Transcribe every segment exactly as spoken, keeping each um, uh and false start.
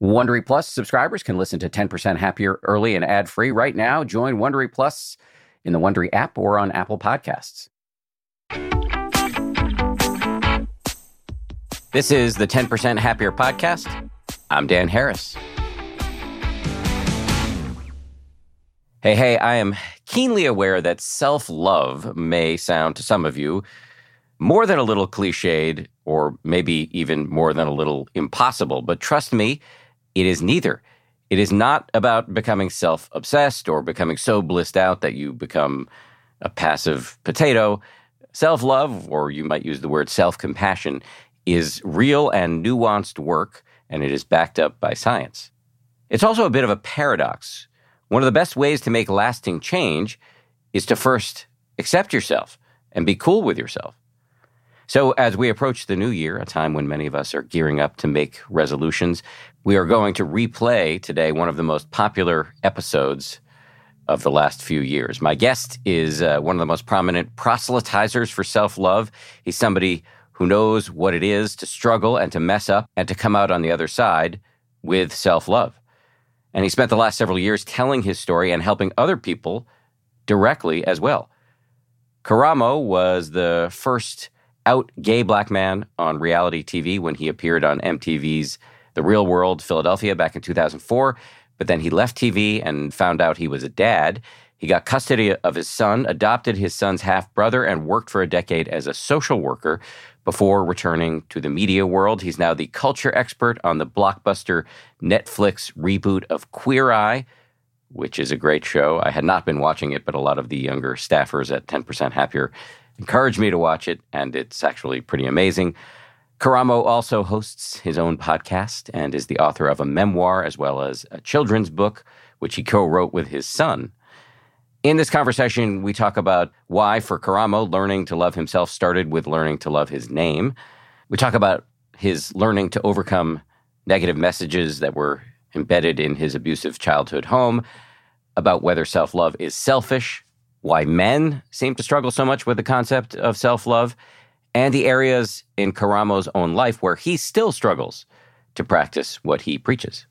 Wondery Plus subscribers can listen to ten percent Happier early and ad-free right now. Join Wondery Plus in the Wondery app or on Apple Podcasts. This is the ten percent Happier podcast. I'm Dan Harris. Hey, hey, I am keenly aware that self-love may sound to some of you more than a little cliched, or maybe even more than a little impossible. But trust me, it is neither. It is not about becoming self-obsessed or becoming so blissed out that you become a passive potato. Self-love, or you might use the word self-compassion, is real and nuanced work, and it is backed up by science. It's also a bit of a paradox. One of the best ways to make lasting change is to first accept yourself and be cool with yourself. So as we approach the new year, a time when many of us are gearing up to make resolutions, we are going to replay today one of the most popular episodes of the last few years. My guest is uh, one of the most prominent proselytizers for self-love. He's somebody who knows what it is to struggle and to mess up and to come out on the other side with self-love. And he spent the last several years telling his story and helping other people directly as well. Karamo was the first out gay black man on reality T V when he appeared on M T V's The Real World Philadelphia back in two thousand four. But then he left T V and found out he was a dad. He got custody of his son, adopted his son's half-brother, and worked for a decade as a social worker before returning to the media world. He's now the culture expert on the blockbuster Netflix reboot of Queer Eye, which is a great show. I had not been watching it, but a lot of the younger staffers at ten percent Happier encouraged me to watch it, and it's actually pretty amazing. Karamo also hosts his own podcast and is the author of a memoir as well as a children's book, which he co-wrote with his son. In this conversation, we talk about why, for Karamo, learning to love himself started with learning to love his name. We talk about his learning to overcome negative messages that were embedded in his abusive childhood home, about whether self-love is selfish, why men seem to struggle so much with the concept of self-love, and the areas in Karamo's own life where he still struggles to practice what he preaches.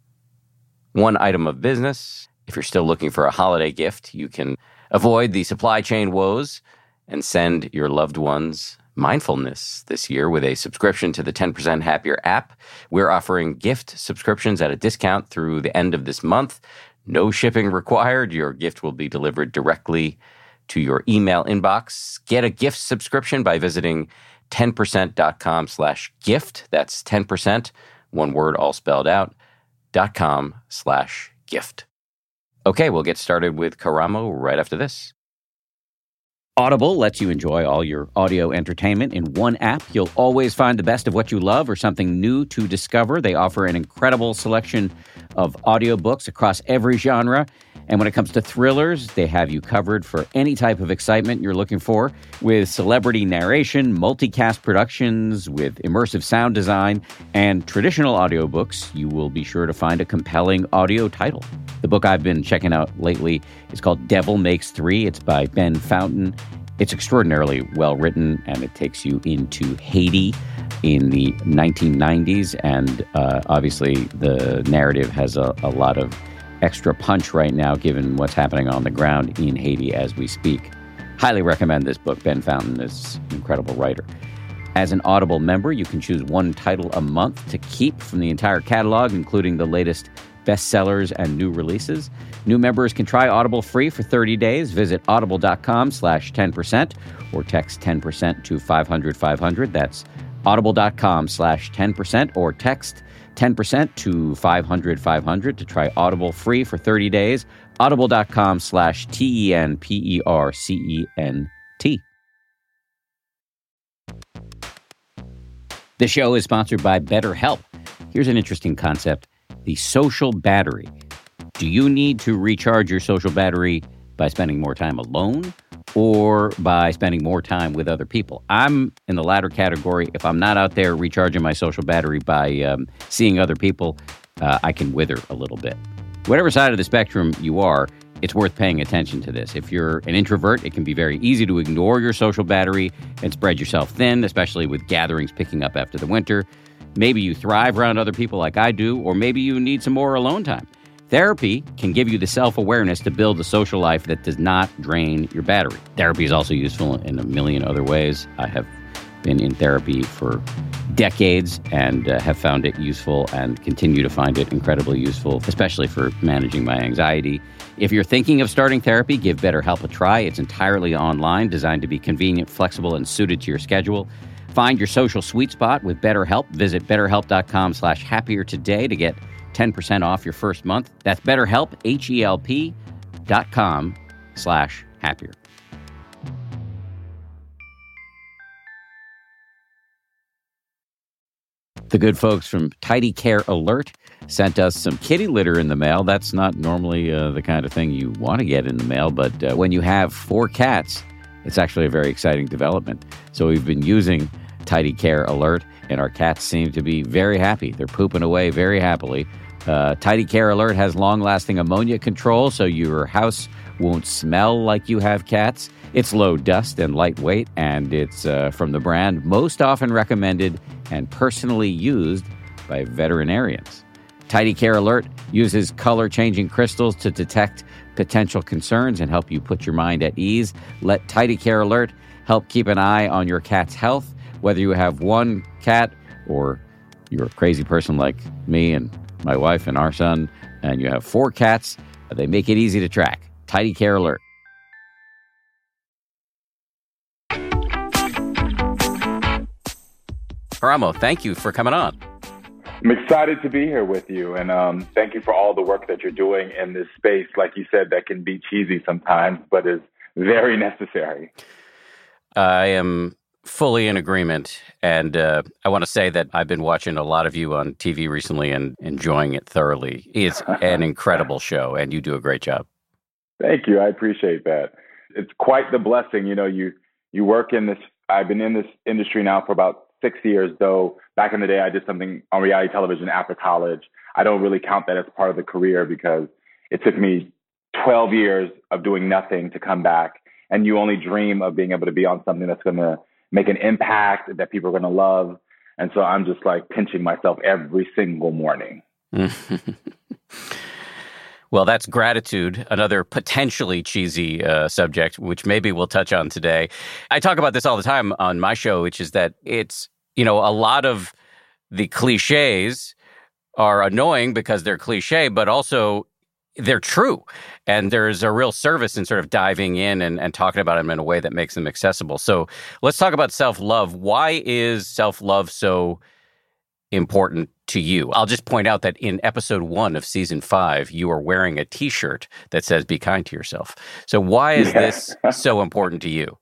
One item of business: if you're still looking for a holiday gift, you can avoid the supply chain woes and send your loved ones mindfulness this year with a subscription to the ten percent Happier app. We're offering gift subscriptions at a discount through the end of this month. No shipping required. Your gift will be delivered directly to your email inbox. Get a gift subscription by visiting ten percent dot com slash gift. That's ten percent, one word all spelled out, dot com slash gift. Okay, we'll get started with Karamo right after this. Audible lets you enjoy all your audio entertainment in one app. You'll always find the best of what you love or something new to discover. They offer an incredible selection of audiobooks across every genre. And when it comes to thrillers, they have you covered for any type of excitement you're looking for, with celebrity narration, multicast productions, with immersive sound design, and traditional audiobooks. You will be sure to find a compelling audio title. The book I've been checking out lately is called Devil Makes Three. It's by Ben Fountain. It's extraordinarily well written, and it takes you into Haiti in the nineteen nineties. And uh, obviously, the narrative has a, a lot of extra punch right now, given what's happening on the ground in Haiti as we speak. Highly recommend this book. Ben Fountain is an incredible writer. As an Audible member, you can choose one title a month to keep from the entire catalog, including the latest bestsellers and new releases. New members can try Audible free for thirty days. Visit audible.com slash 10% or text ten percent to five hundred five hundred. That's audible.com slash 10% or text ten percent to five hundred five hundred to try Audible free for thirty days. Audible.com slash T-E-N-P-E-R-C-E-N-T. The show is sponsored by BetterHelp. Here's an interesting concept: the social battery. Do you need to recharge your social battery by spending more time alone or by spending more time with other people? I'm in the latter category. If I'm not out there recharging my social battery by um, seeing other people, uh, I can wither a little bit. Whatever side of the spectrum you are, it's worth paying attention to this. If you're an introvert, it can be very easy to ignore your social battery and spread yourself thin, especially with gatherings picking up after the winter. Maybe you thrive around other people like I do, or maybe you need some more alone time. Therapy can give you the self-awareness to build a social life that does not drain your battery. Therapy is also useful in a million other ways. I have been in therapy for decades and uh, have found it useful and continue to find it incredibly useful, especially for managing my anxiety. If you're thinking of starting therapy, give BetterHelp a try. It's entirely online, designed to be convenient, flexible, and suited to your schedule. Find your social sweet spot with BetterHelp. Visit betterhelp.com slash happier today to get ten percent off your first month. That's BetterHelp, H-E-L-P dot com slash happier. The good folks from Tidy Care Alert sent us some kitty litter in the mail. That's not normally uh, the kind of thing you want to get in the mail, but uh, when you have four cats, it's actually a very exciting development. So we've been using Tidy Care Alert, and our cats seem to be very happy. They're pooping away very happily. Uh, Tidy Care Alert has long-lasting ammonia control, so your house won't smell like you have cats. It's low dust and lightweight, and it's uh, from the brand most often recommended and personally used by veterinarians. Tidy Care Alert uses color-changing crystals to detect potential concerns and help you put your mind at ease. Let Tidy Care Alert help keep an eye on your cat's health. Whether you have one cat or you're a crazy person like me and my wife and our son, and you have four cats, they make it easy to track. Tidy Care Alert. Karamo, thank you for coming on. I'm excited to be here with you, and um, thank you for all the work that you're doing in this space. Like you said, that can be cheesy sometimes, but is very necessary. I am fully in agreement, and uh, I want to say that I've been watching a lot of you on T V recently and enjoying it thoroughly. It's an incredible show, and you do a great job. Thank you. I appreciate that. It's quite the blessing. You know, you you work in this. I've been in this industry now for about six years, though back in the day, I did something on reality television after college. I don't really count that as part of the career because it took me twelve years of doing nothing to come back. And you only dream of being able to be on something that's going to make an impact that people are going to love. And so I'm just like pinching myself every single morning. Well, that's gratitude, another potentially cheesy uh, subject, which maybe we'll touch on today. I talk about this all the time on my show, which is that it's, you know, a lot of the cliches are annoying because they're cliche, but also they're true. And there's a real service in sort of diving in and, and talking about them in a way that makes them accessible. So let's talk about self-love. Why is self-love so important to you? I'll just point out that in episode one of season five, you are wearing a T-shirt that says, "Be kind to yourself." So why is yeah. this so important to you?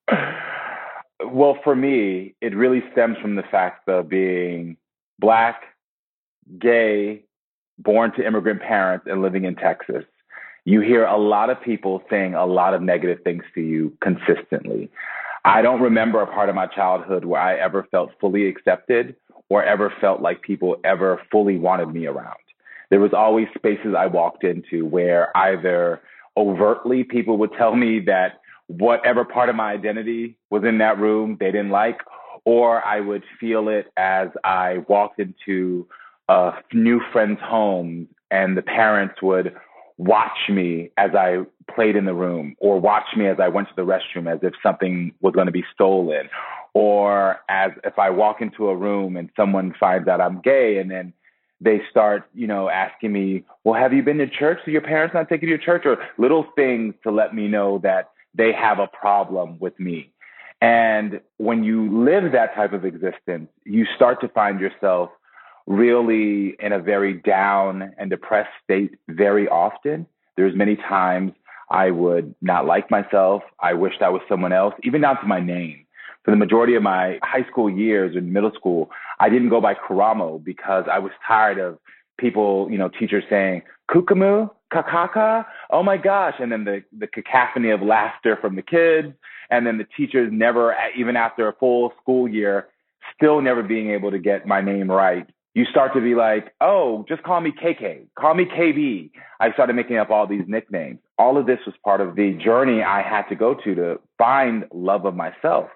Well, for me, it really stems from the fact of being Black, gay, born to immigrant parents, and living in Texas. You hear a lot of people saying a lot of negative things to you consistently. I don't remember a part of my childhood where I ever felt fully accepted or ever felt like people ever fully wanted me around. There was always spaces I walked into where either overtly people would tell me that whatever part of my identity was in that room they didn't like, or I would feel it as I walked into a new friend's home and the parents would watch me as I played in the room, or watch me as I went to the restroom as if something was going to be stolen, or as if I walk into a room and someone finds out I'm gay and then they start, you know, asking me, well, have you been to church? Do your parents not take you to church? Or little things to let me know that they have a problem with me. And when you live that type of existence, you start to find yourself really in a very down and depressed state very often. There's many times I would not like myself. I wished I was someone else, even down to my name. For the majority of my high school years and middle school, I didn't go by Karamo because I was tired of people, you know, teachers saying, Kukamu, Kakaka, oh my gosh. And then the, the cacophony of laughter from the kids. And then the teachers never, even after a full school year, still never being able to get my name right. You start to be like, oh, just call me K K, call me K B. I started making up all these nicknames. All of this was part of the journey I had to go to to find love of myself.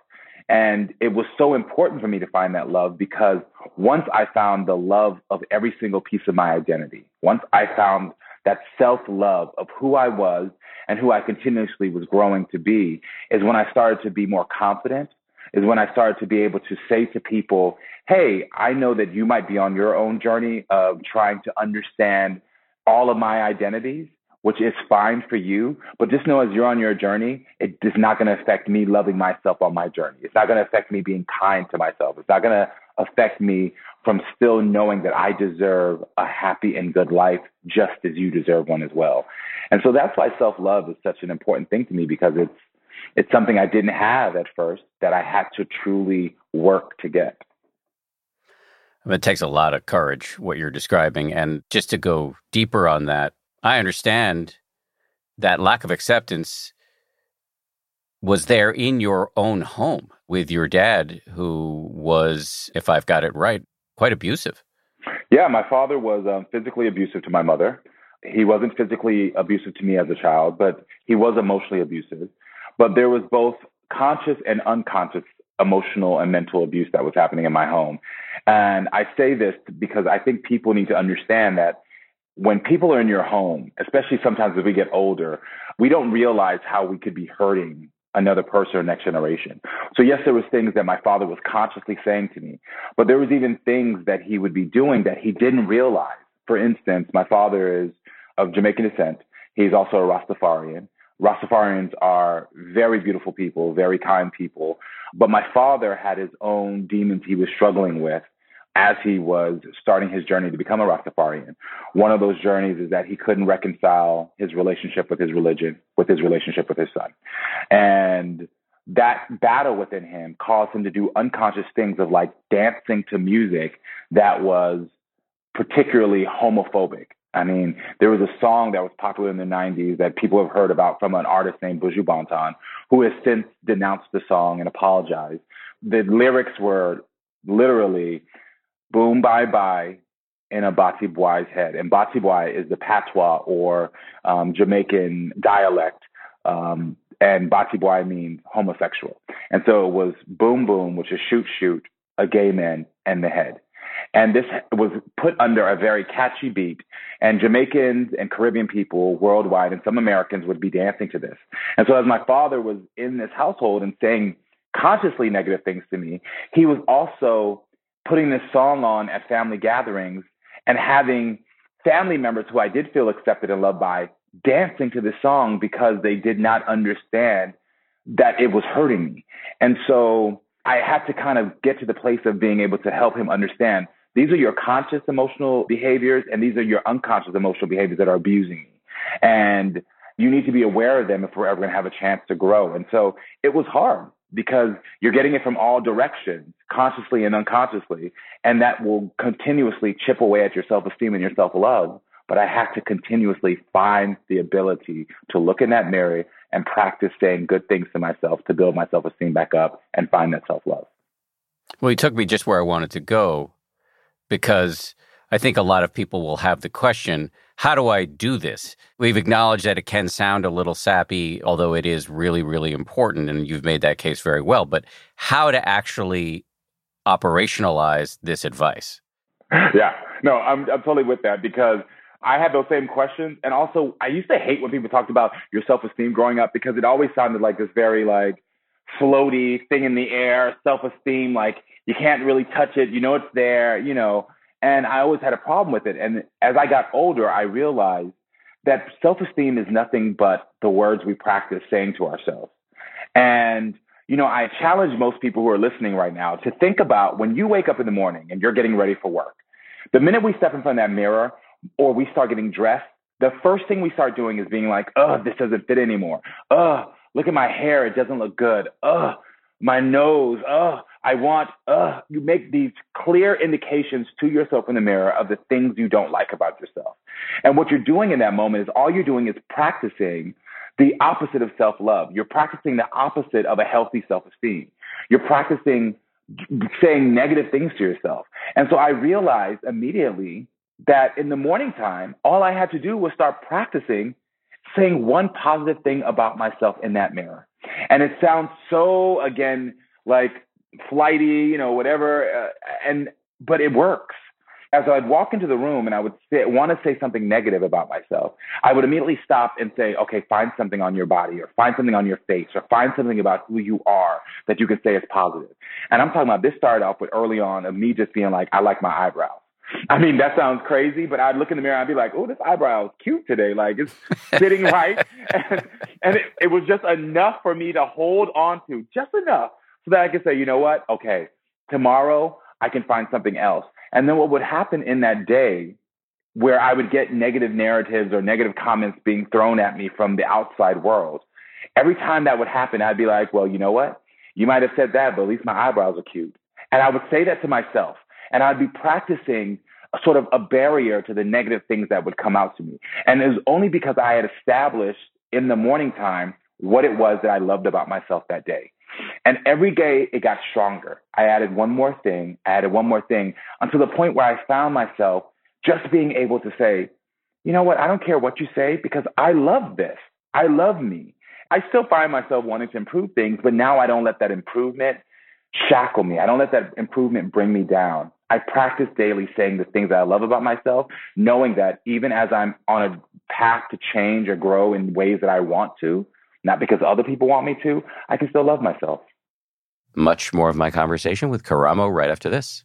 And it was so important for me to find that love because once I found the love of every single piece of my identity, once I found that self-love of who I was and who I continuously was growing to be, is when I started to be more confident, is when I started to be able to say to people, hey, I know that you might be on your own journey of trying to understand all of my identities, which is fine for you. But just know as you're on your journey, it is not going to affect me loving myself on my journey. It's not going to affect me being kind to myself. It's not going to affect me from still knowing that I deserve a happy and good life just as you deserve one as well. And so that's why self-love is such an important thing to me, because it's it's something I didn't have at first that I had to truly work to get. It takes a lot of courage, what you're describing. And just to go deeper on that, I understand that lack of acceptance was there in your own home with your dad, who was, if I've got it right, quite abusive. Yeah, my father was um, physically abusive to my mother. He wasn't physically abusive to me as a child, but he was emotionally abusive. But there was both conscious and unconscious emotional and mental abuse that was happening in my home. And I say this because I think people need to understand that when people are in your home, especially sometimes as we get older, we don't realize how we could be hurting another person or next generation. So yes, there was things that my father was consciously saying to me, but there was even things that he would be doing that he didn't realize. For instance, my father is of Jamaican descent. He's also a Rastafarian. Rastafarians are very beautiful people, very kind people. But my father had his own demons he was struggling with as he was starting his journey to become a Rastafarian. One of those journeys is that he couldn't reconcile his relationship with his religion, with his relationship with his son. And that battle within him caused him to do unconscious things of like dancing to music that was particularly homophobic. I mean, there was a song that was popular in the nineties that people have heard about from an artist named Buju Banton, who has since denounced the song and apologized. The lyrics were literally, boom, bye, bye, in a Bati Boi's head. And Bati Boi is the patois or um, Jamaican dialect. Um, and Bati Boi means homosexual. And so it was boom, boom, which is shoot, shoot, a gay man, and the head. And this was put under a very catchy beat. And Jamaicans and Caribbean people worldwide and some Americans would be dancing to this. And so as my father was in this household and saying consciously negative things to me, he was also putting this song on at family gatherings and having family members who I did feel accepted and loved by dancing to this song because they did not understand that it was hurting me. And so I had to kind of get to the place of being able to help him understand these are your conscious emotional behaviors and these are your unconscious emotional behaviors that are abusing me. And you need to be aware of them if we're ever going to have a chance to grow. And so it was hard because you're getting it from all directions, consciously and unconsciously, and that will continuously chip away at your self-esteem and your self-love. But I have to continuously find the ability to look in that mirror and practice saying good things to myself to build my self-esteem back up and find that self-love. Well, you took me just where I wanted to go, because I think a lot of people will have the question, how do I do this? We've acknowledged that it can sound a little sappy, although it is really, really important, and you've made that case very well. But how to actually operationalize this advice? Yeah, no, I'm, I'm totally with that, because I had those same questions. And also, I used to hate when people talked about your self-esteem growing up, because it always sounded like this very like floaty thing in the air, self-esteem, like you can't really touch it. You know, it's there, you know, and I always had a problem with it. And as I got older, I realized that self-esteem is nothing but the words we practice saying to ourselves. And, you know, I challenge most people who are listening right now to think about when you wake up in the morning and you're getting ready for work. The minute we step in front of that mirror or we start getting dressed, the first thing we start doing is being like, oh, this doesn't fit anymore. Oh, look at my hair. It doesn't look good. Oh, my nose. Oh, I want, oh, you make these clear indications to yourself in the mirror of the things you don't like about yourself. And what you're doing in that moment is all you're doing is practicing the opposite of self-love. You're practicing the opposite of a healthy self-esteem. You're practicing saying negative things to yourself. And so I realized immediately that in the morning time, all I had to do was start practicing saying one positive thing about myself in that mirror. And it sounds so, again, like flighty, you know, whatever. Uh, and, but it works. As I'd walk into the room and I would say, want to say something negative about myself, I would immediately stop and say, okay, find something on your body or find something on your face or find something about who you are that you could say is positive. And I'm talking about this started off with early on of me just being like, I like my eyebrows. I mean, that sounds crazy, but I'd look in the mirror and I'd be like, oh, this eyebrow is cute today. Like it's sitting right. And, and it, it was just enough for me to hold on to, just enough so that I could say, you know what? Okay, tomorrow I can find something else. And then what would happen in that day where I would get negative narratives or negative comments being thrown at me from the outside world, every time that would happen, I'd be like, well, you know what? You might have said that, but at least my eyebrows are cute. And I would say that to myself. And I'd be practicing a sort of a barrier to the negative things that would come out to me. And it was only because I had established in the morning time what it was that I loved about myself that day. And every day it got stronger. I added one more thing, I added one more thing until the point where I found myself just being able to say, you know what, I don't care what you say because I love this. I love me. I still find myself wanting to improve things, but now I don't let that improvement shackle me. I don't let that improvement bring me down. I practice daily saying the things that I love about myself, knowing that even as I'm on a path to change or grow in ways that I want to, not because other people want me to, I can still love myself. Much more of my conversation with Karamo right after this.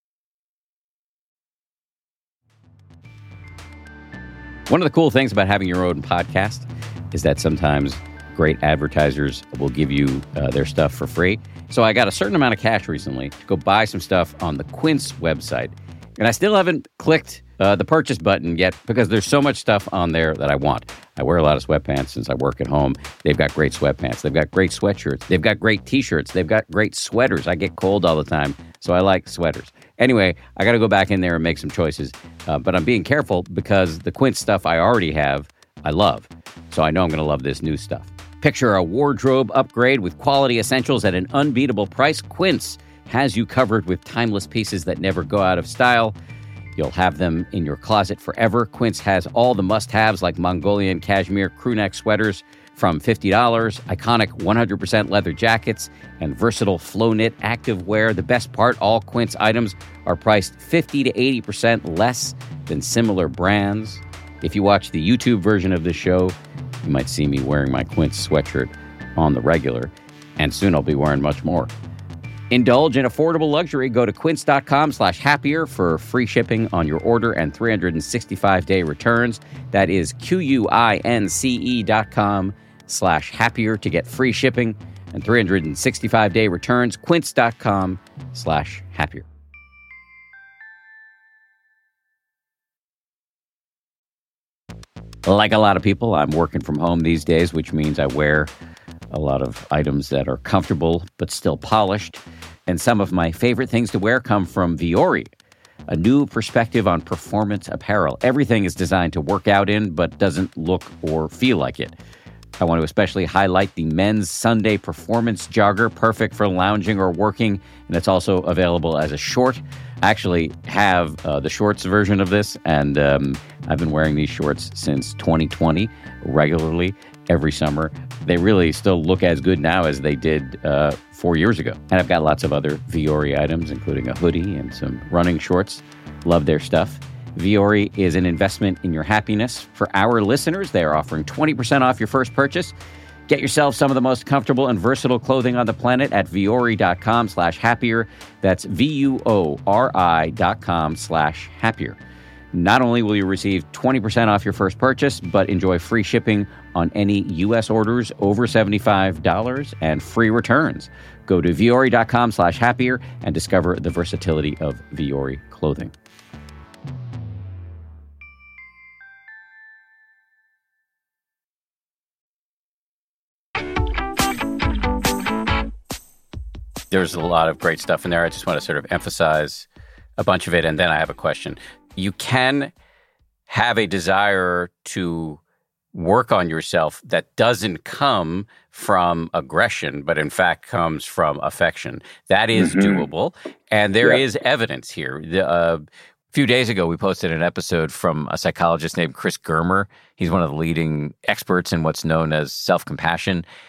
One of the cool things about having your own podcast is that sometimes great advertisers will give you uh, their stuff for free. So I got a certain amount of cash recently to go buy some stuff on the Quince website. And I still haven't clicked uh, the purchase button yet because there's so much stuff on there that I want. I wear a lot of sweatpants since I work at home. They've got great sweatpants. They've got great sweatshirts. They've got great T-shirts. They've got great sweaters. I get cold all the time, so I like sweaters. Anyway, I got to go back in there and make some choices. Uh, but I'm being careful because the Quince stuff I already have, I love. So I know I'm going to love this new stuff. Picture a wardrobe upgrade with quality essentials at an unbeatable price. Quince has you covered with timeless pieces that never go out of style. You'll have them in your closet forever. Quince has all the must-haves like Mongolian cashmere crewneck sweaters from fifty dollars, iconic one hundred percent leather jackets, and versatile flow-knit activewear. The best part, all Quince items are priced fifty to eighty percent less than similar brands. If you watch the YouTube version of this show, you might see me wearing my Quince sweatshirt on the regular, and soon I'll be wearing much more. Indulge in affordable luxury. Go to quince.com slash happier for free shipping on your order and three hundred sixty-five day returns. That is Q-U-I-N-C-E dot com slash happier to get free shipping and three hundred sixty-five day returns. Quince.com slash happier. Like a lot of people, I'm working from home these days, which means I wear a lot of items that are comfortable but still polished. And some of my favorite things to wear come from Vuori, a new perspective on performance apparel. Everything is designed to work out in but doesn't look or feel like it. I want to especially highlight the men's Sunday performance jogger, perfect for lounging or working, and it's also available as a short. I actually have uh, the shorts version of this, and um, I've been wearing these shorts since twenty twenty regularly every summer. They really still look as good now as they did uh, four years ago. And I've got lots of other Vuori items, including a hoodie and some running shorts. Love their stuff. Vuori is an investment in your happiness. For our listeners, they are offering twenty percent off your first purchase. Get yourself some of the most comfortable and versatile clothing on the planet at Vuori.com slash happier. That's V-U-O-R-I dot com slash happier. Not only will you receive twenty percent off your first purchase, but enjoy free shipping on any U S orders over seventy-five dollars and free returns. Go to Vuori.com slash happier and discover the versatility of Vuori clothing. There's a lot of great stuff in there. I just want to sort of emphasize a bunch of it, and then I have a question. You can have a desire to work on yourself that doesn't come from aggression, but in fact comes from affection. That is mm-hmm. doable, and there yeah. is evidence here. The, uh, a few days ago, we posted an episode from a psychologist named Chris Germer. He's one of the leading experts in what's known as self-compassion.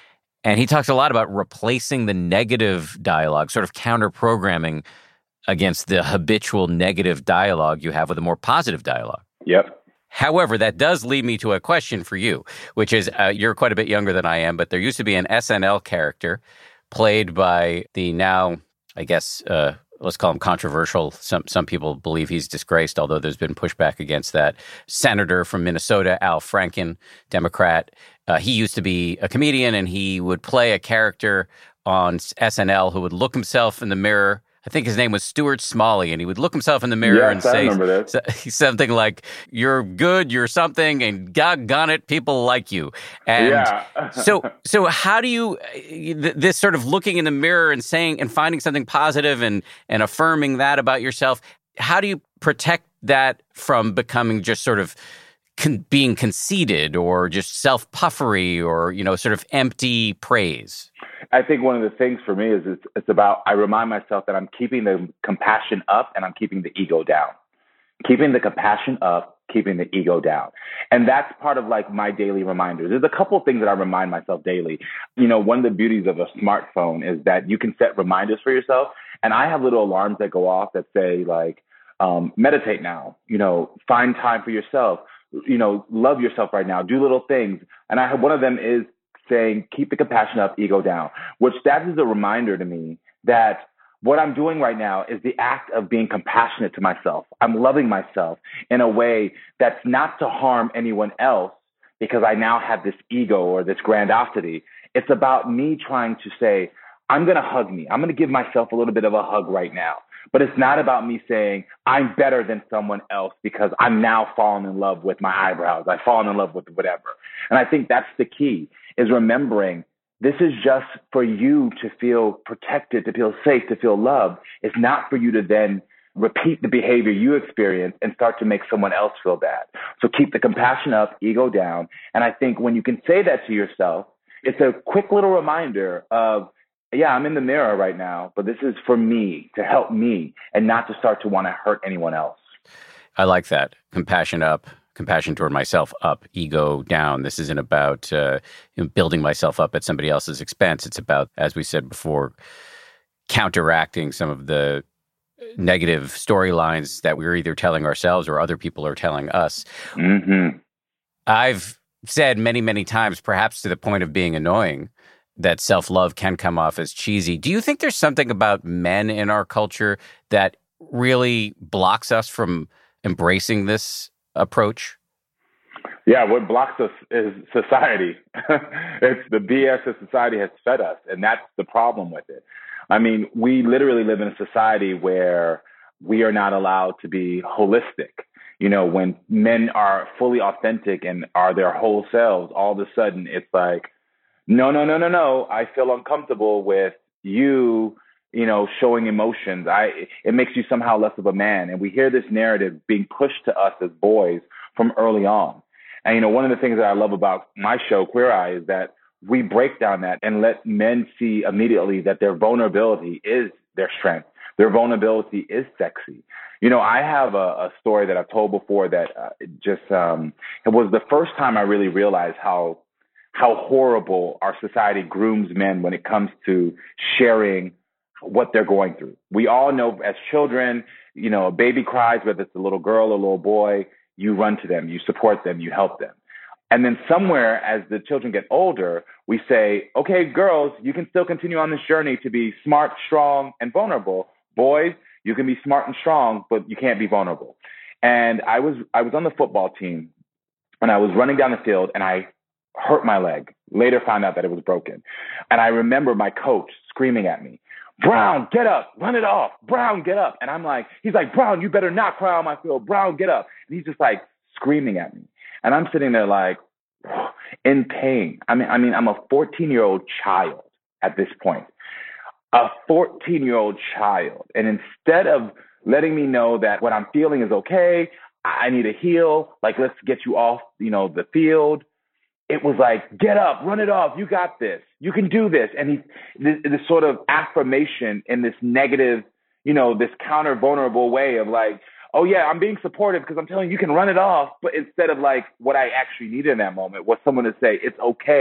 And he talks a lot about replacing the negative dialogue, sort of counter-programming against the habitual negative dialogue you have with a more positive dialogue. Yep. However, that does lead me to a question for you, which is, uh, you're quite a bit younger than I am, but there used to be an S N L character played by the now, I guess, uh, let's call him controversial. Some some people believe he's disgraced, although there's been pushback against that. Senator from Minnesota, Al Franken, Democrat. Uh, he used to be a comedian, and he would play a character on S N L who would look himself in the mirror. I think his name was Stuart Smalley, and he would look himself in the mirror yes, and say something like, "You're good, you're something, and doggone it, people like you." And yeah. so, so how do you this sort of looking in the mirror and saying and finding something positive and and affirming that about yourself? How do you protect that from becoming just sort of con- being conceited or just self puffery or you know sort of empty praise? I think one of the things for me is it's, it's about, I remind myself that I'm keeping the compassion up and I'm keeping the ego down. Keeping the compassion up, keeping the ego down. And that's part of like my daily reminders. There's a couple of things that I remind myself daily. You know, one of the beauties of a smartphone is that you can set reminders for yourself. And I have little alarms that go off that say like, um, meditate now, you know, find time for yourself, you know, love yourself right now, do little things. And I have, one of them is saying, keep the compassion up, ego down, which that is a reminder to me that what I'm doing right now is the act of being compassionate to myself. I'm loving myself in a way that's not to harm anyone else because I now have this ego or this grandiosity. It's about me trying to say, I'm going to hug me. I'm going to give myself a little bit of a hug right now. But it's not about me saying I'm better than someone else because I'm now falling in love with my eyebrows. I've fallen in love with whatever. And I think that's the key, is remembering this is just for you to feel protected, to feel safe, to feel loved. It's not for you to then repeat the behavior you experience and start to make someone else feel bad. So keep the compassion up, ego down. And I think when you can say that to yourself, it's a quick little reminder of, yeah, I'm in the mirror right now, but this is for me, to help me, and not to start to want to hurt anyone else. I like that. Compassion up, compassion toward myself up, ego down. This isn't about uh, building myself up at somebody else's expense. It's about, as we said before, counteracting some of the negative storylines that we're either telling ourselves or other people are telling us. Mm-hmm. I've said many, many times, perhaps to the point of being annoying, that self-love can come off as cheesy. Do you think there's something about men in our culture that really blocks us from embracing this approach? Yeah, what blocks us is society. It's the B S that society has fed us, and that's the problem with it. I mean, we literally live in a society where we are not allowed to be holistic. You know, when men are fully authentic and are their whole selves, all of a sudden it's like, No, no, no, no, no. I feel uncomfortable with you, you know, showing emotions. I, it makes you somehow less of a man. And we hear this narrative being pushed to us as boys from early on. And, you know, one of the things that I love about my show, Queer Eye, is that we break down that and let men see immediately that their vulnerability is their strength. Their vulnerability is sexy. You know, I have a, a story that I've told before that uh, just, um, it was the first time I really realized how how horrible our society grooms men when it comes to sharing what they're going through. We all know as children, you know, a baby cries, whether it's a little girl or a little boy, you run to them, you support them, you help them. And then somewhere as the children get older, we say, okay, girls, you can still continue on this journey to be smart, strong, and vulnerable. Boys, you can be smart and strong, but you can't be vulnerable. And I was, I was on the football team and I was running down the field and I hurt my leg. Later found out that it was broken. And I remember my coach screaming at me, Brown, get up, run it off. Brown, get up. And I'm like, he's like, Brown, you better not cry on my field. Brown, get up. And he's just like screaming at me. And I'm sitting there like in pain. I mean, I mean, I'm a fourteen year old child at this point, a fourteen year old child. And instead of letting me know that what I'm feeling is okay, I need to heal. Like, let's get you off, you know, the field. It was like, get up, run it off. You got this. You can do this. And he, this, this sort of affirmation in this negative, you know, this counter vulnerable way of like, oh yeah, I'm being supportive because I'm telling you, you can run it off. But instead of like what I actually needed in that moment was someone to say, it's okay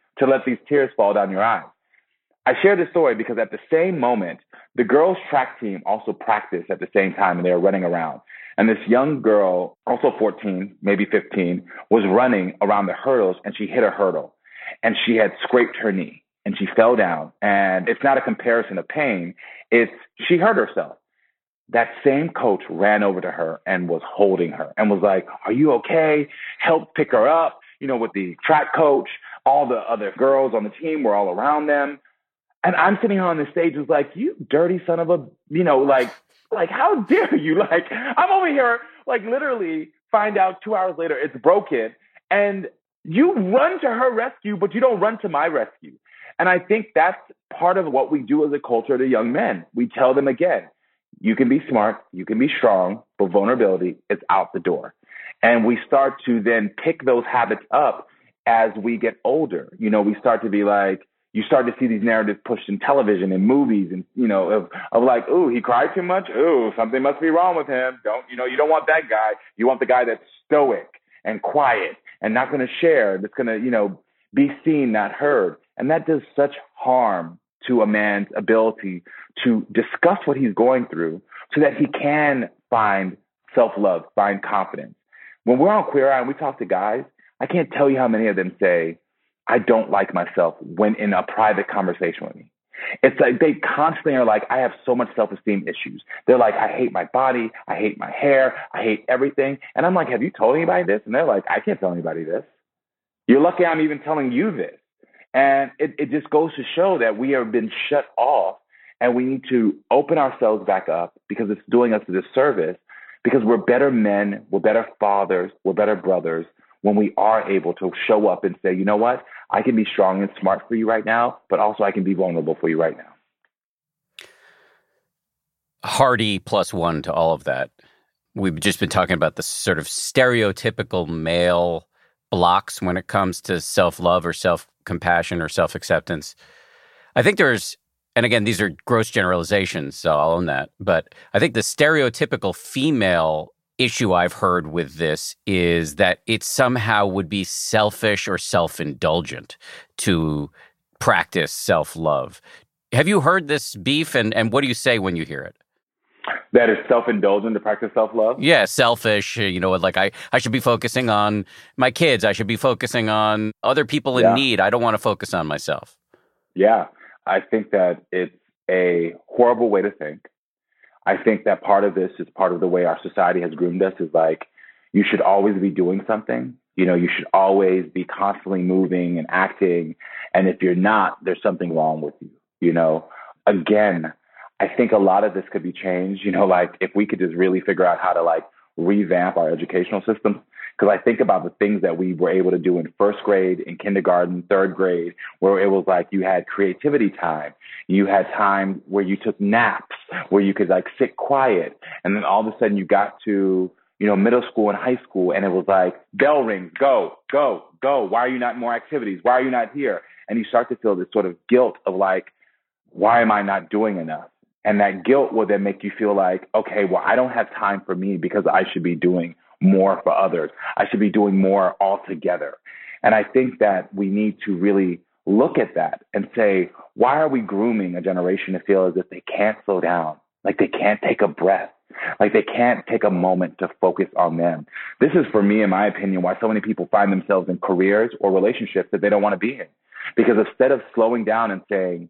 to let these tears fall down your eyes. I share this story because at the same moment, the girls' track team also practiced at the same time, and they were running around. And this young girl, also fourteen, maybe fifteen, was running around the hurdles, and she hit a hurdle. And she had scraped her knee, and she fell down. And it's not a comparison of pain. It's she hurt herself. That same coach ran over to her and was holding her and was like, "Are you okay?" Helped pick her up, you know, with the track coach. All the other girls on the team were all around them. And I'm sitting on the stage was like, "You dirty son of a," you know, like, like, how dare you? Like, I'm over here, like, literally find out two hours later it's broken. And you run to her rescue, but you don't run to my rescue. And I think that's part of what we do as a culture to young men. We tell them again, you can be smart, you can be strong, but vulnerability is out the door. And we start to then pick those habits up as we get older. You know, we start to be like, you start to see these narratives pushed in television and movies and, you know, of, of like, ooh, he cried too much. Ooh, something must be wrong with him. Don't, you know, you don't want that guy. You want the guy that's stoic and quiet and not going to share. That's going to, you know, be seen, not heard. And that does such harm to a man's ability to discuss what he's going through so that he can find self-love, find confidence. When we're on Queer Eye and we talk to guys, I can't tell you how many of them say, "I don't like myself," when in a private conversation with me. It's like they constantly are like, "I have so much self-esteem issues." They're like, "I hate my body. I hate my hair. I hate everything." And I'm like, "Have you told anybody this?" And they're like, "I can't tell anybody this." You're lucky I'm even telling you this. And it, it just goes to show that we have been shut off and we need to open ourselves back up because it's doing us a disservice, because we're better men, we're better fathers, we're better brothers when we are able to show up and say, "You know what? I can be strong and smart for you right now, but also I can be vulnerable for you right now." Hearty plus one to all of that. We've just been talking about the sort of stereotypical male blocks when it comes to self-love or self-compassion or self-acceptance. I think there's, and again, these are gross generalizations, so I'll own that, but I think the stereotypical female issue I've heard with this is that it somehow would be selfish or self-indulgent to practice self-love. Have you heard this beef, and, and what do you say when you hear it? That is self-indulgent to practice self-love? Yeah, selfish. You know, like I, I should be focusing on my kids. I should be focusing on other people in yeah. need. I don't want to focus on myself. Yeah, I think that it's a horrible way to think. I think that part of this is part of the way our society has groomed us is like, you should always be doing something. You know, you should always be constantly moving and acting. And if you're not, there's something wrong with you. You know, again, I think a lot of this could be changed. You know, like if we could just really figure out how to like revamp our educational system. Because I think about the things that we were able to do in first grade, in kindergarten, third grade, where it was like you had creativity time. You had time where you took naps, where you could like sit quiet. And then all of a sudden you got to, you know, middle school and high school, and it was like, bell rings, go, go, go. Why are you not in more activities? Why are you not here? And you start to feel this sort of guilt of like, why am I not doing enough? And that guilt will then make you feel like, okay, well, I don't have time for me because I should be doing more for others. I should be doing more altogether. And I think that we need to really look at that and say, why are we grooming a generation to feel as if they can't slow down, like they can't take a breath, like they can't take a moment to focus on them? This is, for me, in my opinion, why so many people find themselves in careers or relationships that they don't want to be in. Because instead of slowing down and saying,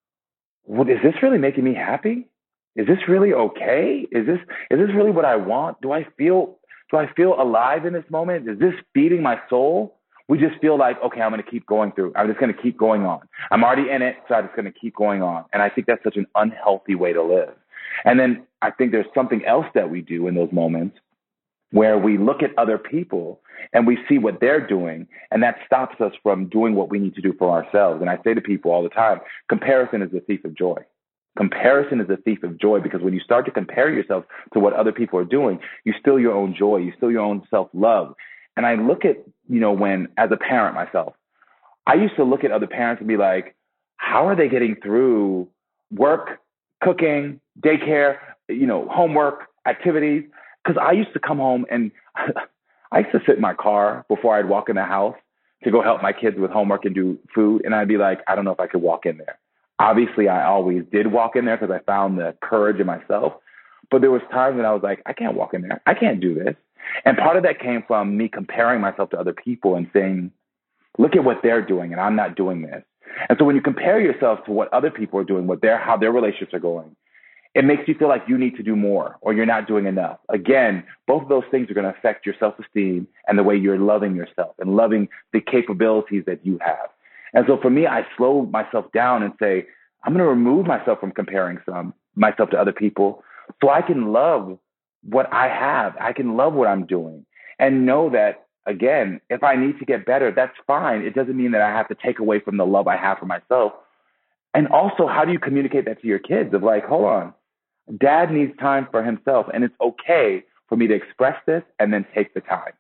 well, is this really making me happy? Is this really okay? Is this is this really what I want? Do I feel do I feel alive in this moment? Is this feeding my soul? We just feel like, okay, I'm going to keep going through. I'm just going to keep going on. I'm already in it, so I'm just going to keep going on. And I think that's such an unhealthy way to live. And then I think there's something else that we do in those moments where we look at other people and we see what they're doing, and that stops us from doing what we need to do for ourselves. And I say to people all the time, comparison is the thief of joy. Comparison is a thief of joy, because when you start to compare yourself to what other people are doing, you steal your own joy, you steal your own self-love. And I look at, you know, when, as a parent myself, I used to look at other parents and be like, how are they getting through work, cooking, daycare, you know, homework, activities? Because I used to come home and I used to sit in my car before I'd walk in the house to go help my kids with homework and do food. And I'd be like, I don't know if I could walk in there. Obviously, I always did walk in there because I found the courage in myself. But there was times when I was like, I can't walk in there. I can't do this. And part of that came from me comparing myself to other people and saying, look at what they're doing and I'm not doing this. And so when you compare yourself to what other people are doing, what their, how their relationships are going, it makes you feel like you need to do more or you're not doing enough. Again, both of those things are going to affect your self-esteem and the way you're loving yourself and loving the capabilities that you have. And so for me, I slow myself down and say, I'm going to remove myself from comparing some myself to other people so I can love what I have. I can love what I'm doing and know that, again, if I need to get better, that's fine. It doesn't mean that I have to take away from the love I have for myself. And also, how do you communicate that to your kids of like, hold on, dad needs time for himself and it's okay for me to express this and then take the time.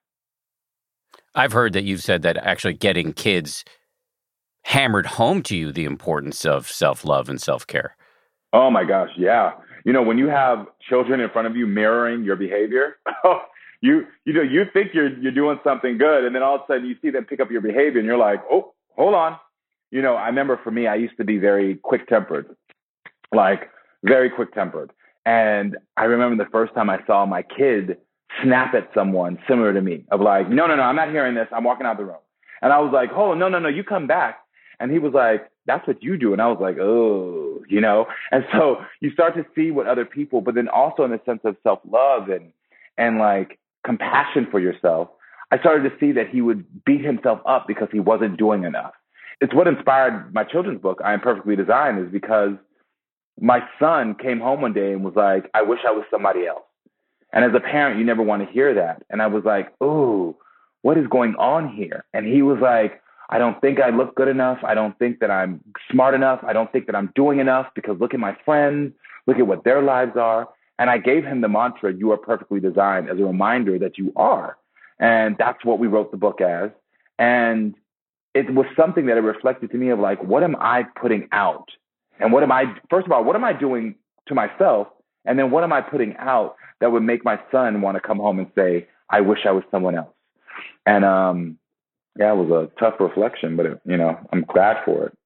I've heard that you've said that actually getting kids hammered home to you the importance of self-love and self-care. Oh my gosh, yeah. You know, when you have children in front of you mirroring your behavior, you you know you think you're you're doing something good, and then all of a sudden you see them pick up your behavior, and you're like, oh, hold on. You know, I remember for me, I used to be very quick-tempered, like very quick-tempered, and I remember the first time I saw my kid snap at someone similar to me, of like, no, no, no, I'm not hearing this. I'm walking out the room, and I was like, oh, no, no, no, you come back. And he was like, that's what you do. And I was like, oh, you know, and so you start to see what other people, but then also in the sense of self-love and, and like compassion for yourself, I started to see that he would beat himself up because he wasn't doing enough. It's what inspired my children's book, I Am Perfectly Designed, is because my son came home one day and was like, I wish I was somebody else. And as a parent, you never want to hear that. And I was like, oh, what is going on here? And he was like, I don't think I look good enough. I don't think that I'm smart enough. I don't think that I'm doing enough because look at my friends, look at what their lives are. And I gave him the mantra, you are perfectly designed, as a reminder that you are. And that's what we wrote the book as. And it was something that it reflected to me of like, what am I putting out? And what am I, first of all, what am I doing to myself? And then what am I putting out that would make my son want to come home and say, I wish I was someone else? And, um, yeah, it was a tough reflection, but, it, you know, I'm glad for it.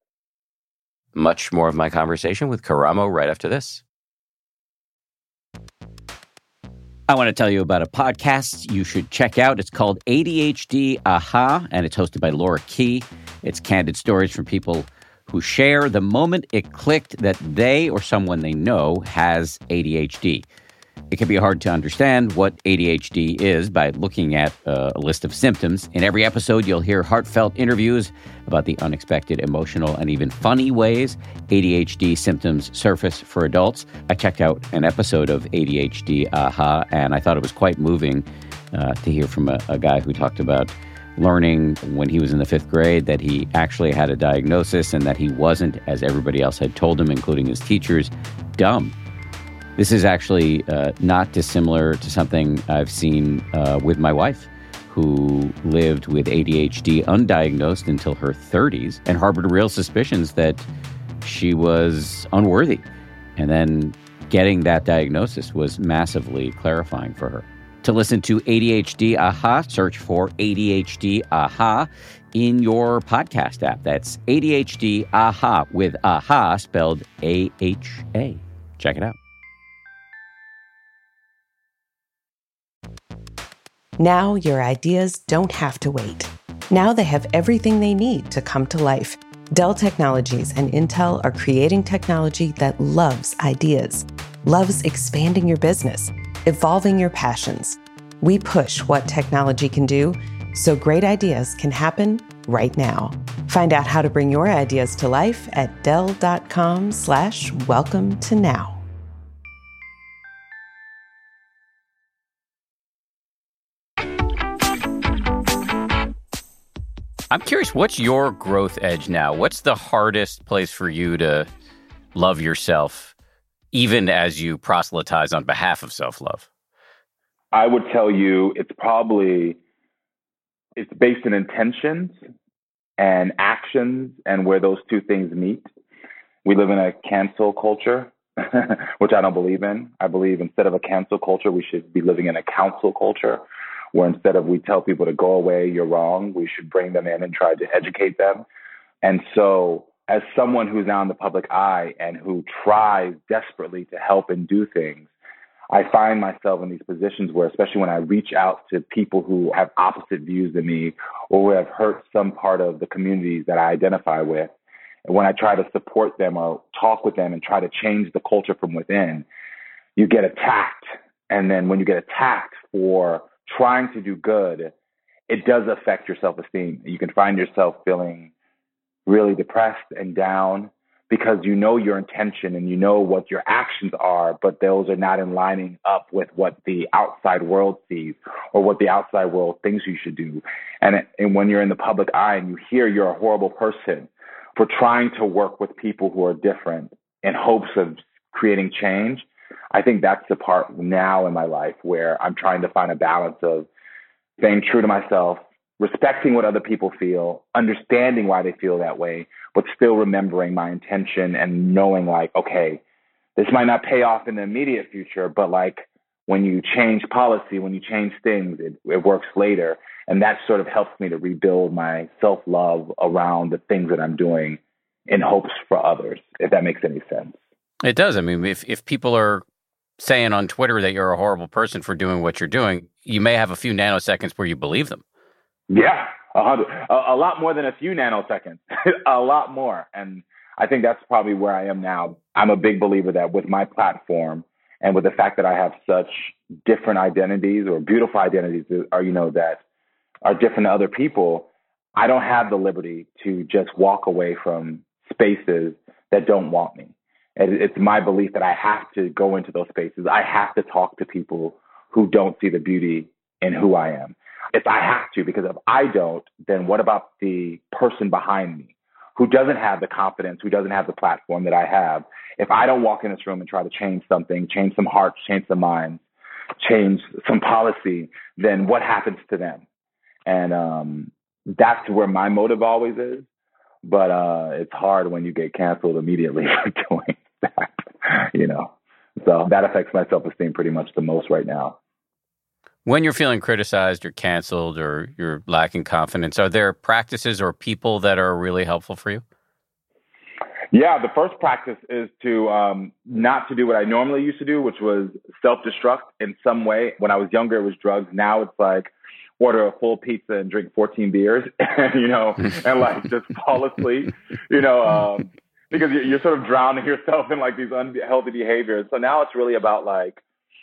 Much more of my conversation with Karamo right after this. I want to tell you about a podcast you should check out. It's called A D H D Aha, and it's hosted by Laura Key. It's candid stories from people who share the moment it clicked that they or someone they know has A D H D. It can be hard to understand what A D H D is by looking at uh, a list of symptoms. In every episode, you'll hear heartfelt interviews about the unexpected, emotional, and even funny ways A D H D symptoms surface for adults. I checked out an episode of A D H D Aha, and I thought it was quite moving uh, to hear from a, a guy who talked about learning when he was in the fifth grade that he actually had a diagnosis and that he wasn't, as everybody else had told him, including his teachers, dumb. This is actually uh, not dissimilar to something I've seen uh, with my wife, who lived with A D H D undiagnosed until her thirties and harbored real suspicions that she was unworthy. And then getting that diagnosis was massively clarifying for her. To listen to A D H D Aha, search for A D H D Aha in your podcast app. That's A D H D Aha with Aha spelled A H A. Check it out. Now your ideas don't have to wait. Now they have everything they need to come to life. Dell Technologies and Intel are creating technology that loves ideas, loves expanding your business, evolving your passions. We push what technology can do so great ideas can happen right now. Find out how to bring your ideas to life at dell.com slash welcome to now. I'm curious, what's your growth edge now? What's the hardest place for you to love yourself, even as you proselytize on behalf of self-love? I would tell you it's probably, it's based in intentions and actions and where those two things meet. We live in a cancel culture, which I don't believe in. I believe instead of a cancel culture, we should be living in a counsel culture, where instead of we tell people to go away, you're wrong, we should bring them in and try to educate them. And so as someone who's now in the public eye and who tries desperately to help and do things, I find myself in these positions where, especially when I reach out to people who have opposite views than me or who have hurt some part of the communities that I identify with, and when I try to support them or talk with them and try to change the culture from within, you get attacked. And then when you get attacked for trying to do good, it does affect your self-esteem. You can find yourself feeling really depressed and down because you know your intention and you know what your actions are, but those are not in lining up with what the outside world sees or what the outside world thinks you should do. And, and when you're in the public eye and you hear you're a horrible person for trying to work with people who are different in hopes of creating change, I think that's the part now in my life where I'm trying to find a balance of staying true to myself, respecting what other people feel, understanding why they feel that way, but still remembering my intention and knowing like, okay, this might not pay off in the immediate future, but like when you change policy, when you change things, it, it works later. And that sort of helps me to rebuild my self-love around the things that I'm doing in hopes for others, if that makes any sense. It does. I mean, if, if people are saying on Twitter that you're a horrible person for doing what you're doing, you may have a few nanoseconds where you believe them. Yeah, a, hundred, a, a lot more than a few nanoseconds, a lot more. And I think that's probably where I am now. I'm a big believer that with my platform and with the fact that I have such different identities or beautiful identities are, you know, that are different to other people, I don't have the liberty to just walk away from spaces that don't want me. It's my belief that I have to go into those spaces. I have to talk to people who don't see the beauty in who I am. If I have to, because if I don't, then what about the person behind me who doesn't have the confidence, who doesn't have the platform that I have? If I don't walk in this room and try to change something, change some hearts, change some minds, change some policy, then what happens to them? And um, that's where my motive always is. But uh, it's hard when you get canceled immediately for doing that, you know. So that affects my self-esteem pretty much the most right now. When you're feeling criticized or canceled or you're lacking confidence, are there practices or people that are really helpful for you? Yeah, the first practice is to um, not to do what I normally used to do, which was self-destruct in some way. When I was younger, it was drugs. Now it's like order a full pizza and drink fourteen beers, and, you know, and like just fall asleep, you know, um, because you're sort of drowning yourself in like these unhealthy behaviors. So now it's really about like,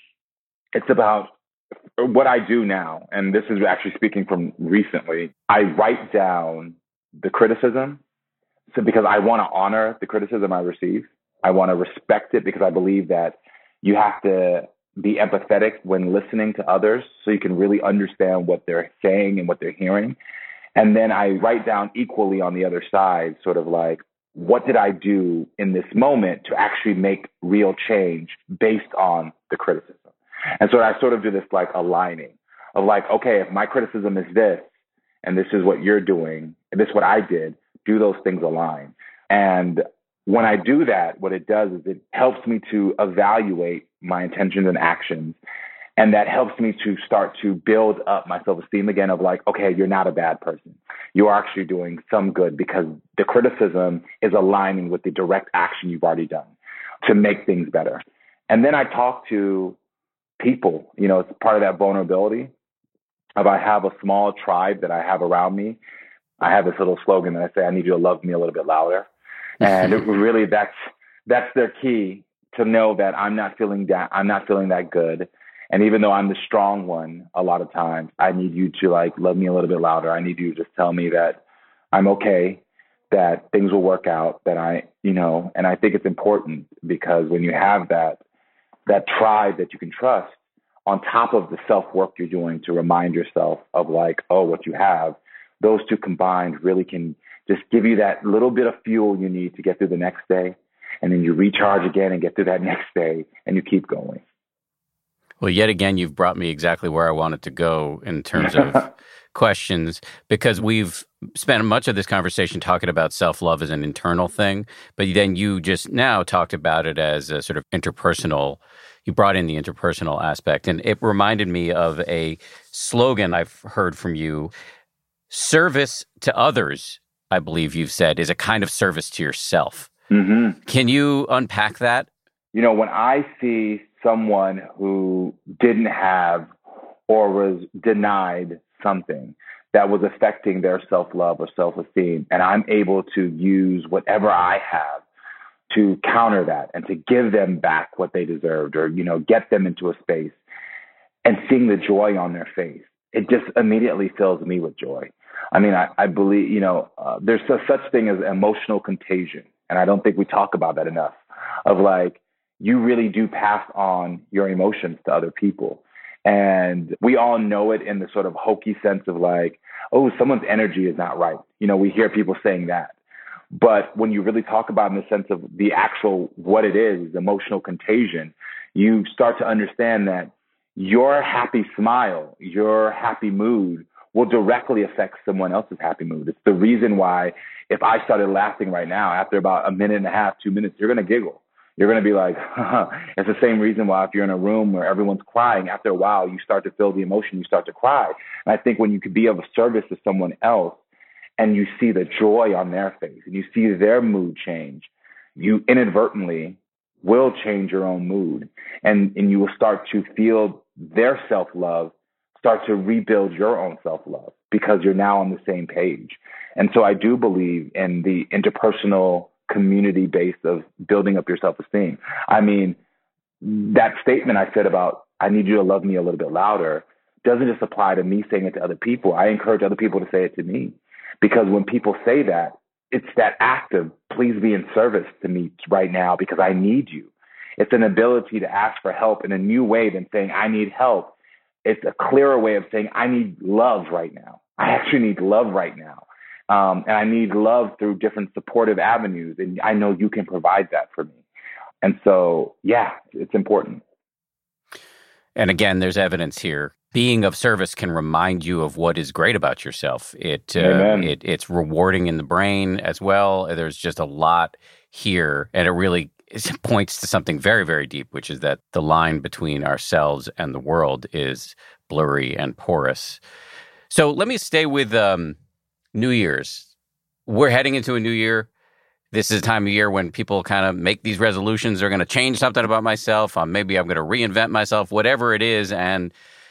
it's about what I do now. And this is actually speaking from recently. I write down the criticism. So because I want to honor the criticism I receive, I want to respect it because I believe that you have to be empathetic when listening to others so you can really understand what they're saying and what they're hearing. And then I write down equally on the other side, sort of like, what did I do in this moment to actually make real change based on the criticism? And so I sort of do this like aligning of like, okay, if my criticism is this, and this is what you're doing, and this is what I did, do those things align? And when I do that, what it does is it helps me to evaluate my intentions and actions. And that helps me to start to build up my self-esteem again of like, okay, you're not a bad person. You are actually doing some good because the criticism is aligning with the direct action you've already done to make things better. And then I talk to people, you know, it's part of that vulnerability of I have a small tribe that I have around me. I have this little slogan that I say, I need you to love me a little bit louder. And it really, that's, that's their key to know that I'm not feeling that, I'm not feeling that good. And even though I'm the strong one, a lot of times I need you to like love me a little bit louder. I need you to just tell me that I'm okay, that things will work out, that I, you know, and I think it's important because when you have that, that tribe that you can trust on top of the self-work you're doing to remind yourself of like, oh, what you have, those two combined really can just give you that little bit of fuel you need to get through the next day. And then you recharge again and get through that next day and you keep going. Well, yet again, you've brought me exactly where I wanted to go in terms of questions, because we've spent much of this conversation talking about self-love as an internal thing, but then you just now talked about it as a sort of interpersonal. You brought in the interpersonal aspect, and it reminded me of a slogan I've heard from you. Service to others, I believe you've said, is a kind of service to yourself. Mm-hmm. Can you unpack that? You know, when I see someone who didn't have or was denied something that was affecting their self-love or self-esteem, and I'm able to use whatever I have to counter that and to give them back what they deserved, or, you know, get them into a space, and seeing the joy on their face, it just immediately fills me with joy. I mean, I, I believe, you know, uh, there's a, such thing as emotional contagion. And I don't think we talk about that enough, of like, you really do pass on your emotions to other people. And we all know it in the sort of hokey sense of like, oh, someone's energy is not right. You know, we hear people saying that. But when you really talk about it in the sense of the actual, what it is, emotional contagion, you start to understand that your happy smile, your happy mood will directly affect someone else's happy mood. It's the reason why if I started laughing right now, after about a minute and a half, two minutes, you're going to giggle. You're going to be like, haha. It's the same reason why if you're in a room where everyone's crying, after a while, you start to feel the emotion, you start to cry. And I think when you could be of service to someone else and you see the joy on their face and you see their mood change, you inadvertently will change your own mood. And, and you will start to feel their self-love start to rebuild your own self-love because you're now on the same page. And so I do believe in the interpersonal community base of building up your self-esteem. I mean, that statement I said about, I need you to love me a little bit louder, doesn't just apply to me saying it to other people. I encourage other people to say it to me, because when people say that, it's that act of, please be in service to me right now because I need you. It's an ability to ask for help in a new way than saying, I need help. It's a clearer way of saying, I need love right now. I actually need love right now. Um, and I need love through different supportive avenues. And I know you can provide that for me. And so, yeah, it's important. And again, there's evidence here. Being of service can remind you of what is great about yourself. It, uh, it It's rewarding in the brain as well. There's just a lot here. And it really it points to something very, very deep, which is that the line between ourselves and the world is blurry and porous. So let me stay with um, New Year's. We're heading into a new year. This is a time of year when people kind of make these resolutions. They're going to change something about myself. Um, maybe I'm going to reinvent myself, whatever it is. And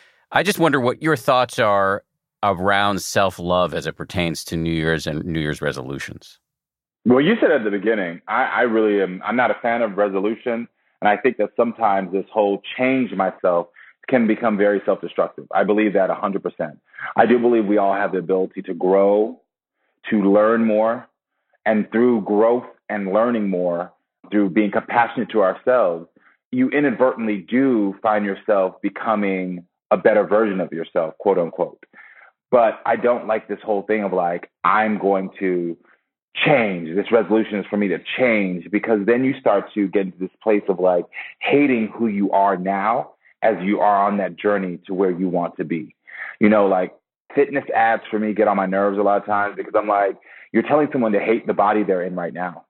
I just wonder what your thoughts are around self-love as it pertains to New Year's and New Year's resolutions. Well, you said at the beginning, I, I really am, I'm not a fan of resolution. And I think that sometimes this whole change myself can become very self-destructive. I believe that one hundred percent. I do believe we all have the ability to grow, to learn more. And through growth and learning more, through being compassionate to ourselves, you inadvertently do find yourself becoming a better version of yourself, quote unquote. But I don't like this whole thing of like, I'm going to change. This resolution is for me to change, because then you start to get into this place of like hating who you are now as you are on that journey to where you want to be. You know, like fitness ads for me get on my nerves a lot of times, because I'm like, you're telling someone to hate the body they're in right now.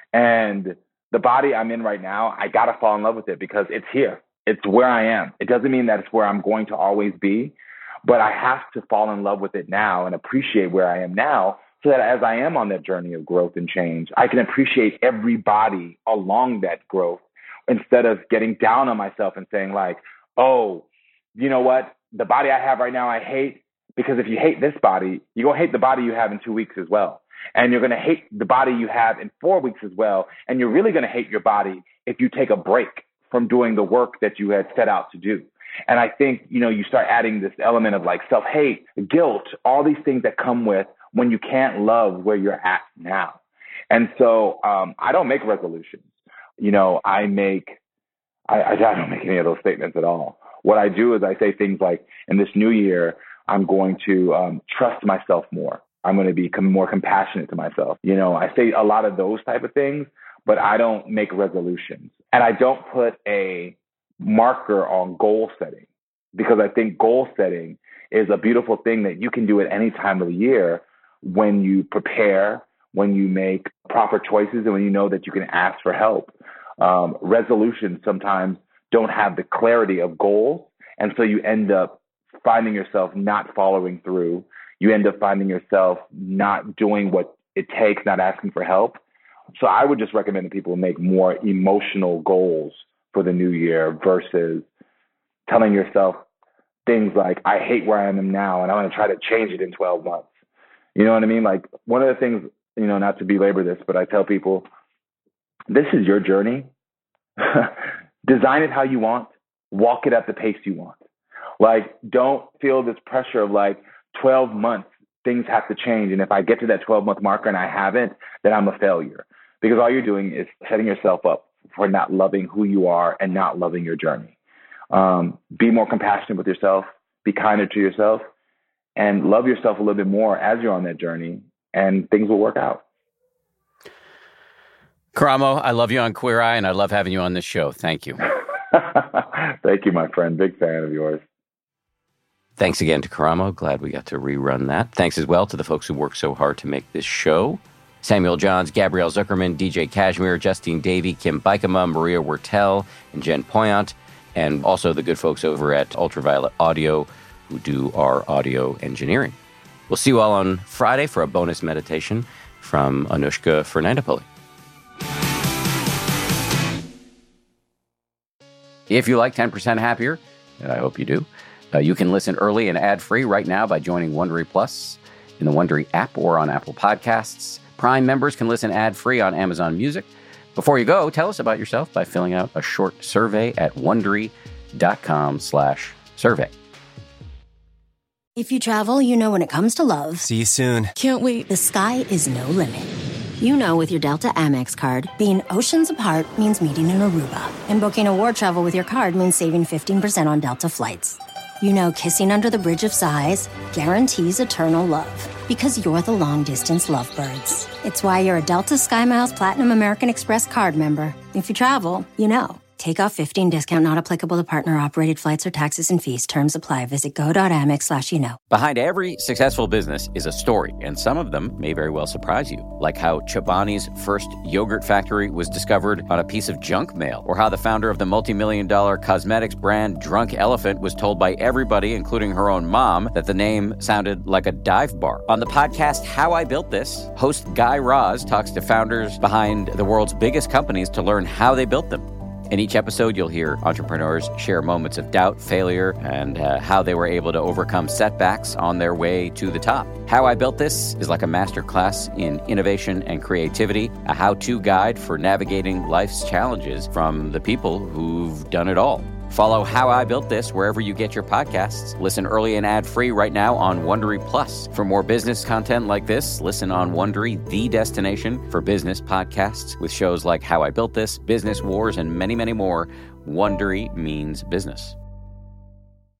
And the body I'm in right now, I got to fall in love with it because it's here. It's where I am. It doesn't mean that it's where I'm going to always be, but I have to fall in love with it now and appreciate where I am now, so that as I am on that journey of growth and change, I can appreciate every body along that growth, instead of getting down on myself and saying like, oh, you know what? The body I have right now, I hate, because if you hate this body, you're going to hate the body you have in two weeks as well. And you're going to hate the body you have in four weeks as well. And you're really going to hate your body if you take a break from doing the work that you had set out to do. And I think, you know, you start adding this element of like self-hate, guilt, all these things that come with when you can't love where you're at now. And so um, I don't make resolutions. You know, I make, I, I don't make any of those statements at all. What I do is I say things like, in this new year, I'm going to um, trust myself more. I'm going to become more compassionate to myself. You know, I say a lot of those type of things, but I don't make resolutions. And I don't put a marker on goal setting, because I think goal setting is a beautiful thing that you can do at any time of the year when you prepare, when you make proper choices, and when you know that you can ask for help. Um, resolutions sometimes don't have the clarity of goals. And so you end up finding yourself not following through. You end up finding yourself not doing what it takes, not asking for help. So I would just recommend that people make more emotional goals for the new year versus telling yourself things like, I hate where I am now and I'm going to try to change it in twelve months. You know what I mean? Like, one of the things, you know, not to belabor this, but I tell people, this is your journey. Design it how you want. Walk it at the pace you want. Like, don't feel this pressure of like twelve months, things have to change. And if I get to that twelve month marker and I haven't, then I'm a failure. Because all you're doing is setting yourself up for not loving who you are and not loving your journey. Um, be more compassionate with yourself, be kinder to yourself, and love yourself a little bit more as you're on that journey, and things will work out. Karamo, I love you on Queer Eye, and I love having you on this show. Thank you. Thank you, my friend. Big fan of yours. Thanks again to Karamo. Glad we got to rerun that. Thanks as well to the folks who worked so hard to make this show. Samuel Johns, Gabrielle Zuckerman, D J Cashmere, Justine Davey, Kim Bikema, Maria Wertel, and Jen Poyant, and also the good folks over at Ultraviolet Audio who do our audio engineering. We'll see you all on Friday for a bonus meditation from Anushka Fernandopoulos. If you like ten percent Happier, and I hope you do, uh, you can listen early and ad-free right now by joining Wondery Plus in the Wondery app or on Apple Podcasts. Prime members can listen ad-free on Amazon Music. Before you go, tell us about yourself by filling out a short survey at Wondery.com slash survey. If you travel, you know when it comes to love. See you soon. Can't wait. The sky is no limit. You know with your Delta Amex card, being oceans apart means meeting in Aruba. And booking a war travel with your card means saving fifteen percent on Delta flights. You know kissing under the bridge of sighs guarantees eternal love. Because you're the long-distance lovebirds. It's why you're a Delta SkyMiles Platinum American Express card member. If you travel, you know. Take off fifteen discount not applicable to partner-operated flights or taxes and fees. Terms apply. Visit go.amex slash you know. Behind every successful business is a story, and some of them may very well surprise you. Like how Chobani's first yogurt factory was discovered on a piece of junk mail, or how the founder of the multi-million dollar cosmetics brand Drunk Elephant was told by everybody, including her own mom, that the name sounded like a dive bar. On the podcast How I Built This, host Guy Raz talks to founders behind the world's biggest companies to learn how they built them. In each episode, you'll hear entrepreneurs share moments of doubt, failure, and uh, how they were able to overcome setbacks on their way to the top. How I Built This is like a masterclass in innovation and creativity, a how-to guide for navigating life's challenges from the people who've done it all. Follow How I Built This wherever you get your podcasts. Listen early and ad-free right now on Wondery Plus. For more business content like this, listen on Wondery, the destination for business podcasts, with shows like How I Built This, Business Wars, and many, many more. Wondery means business.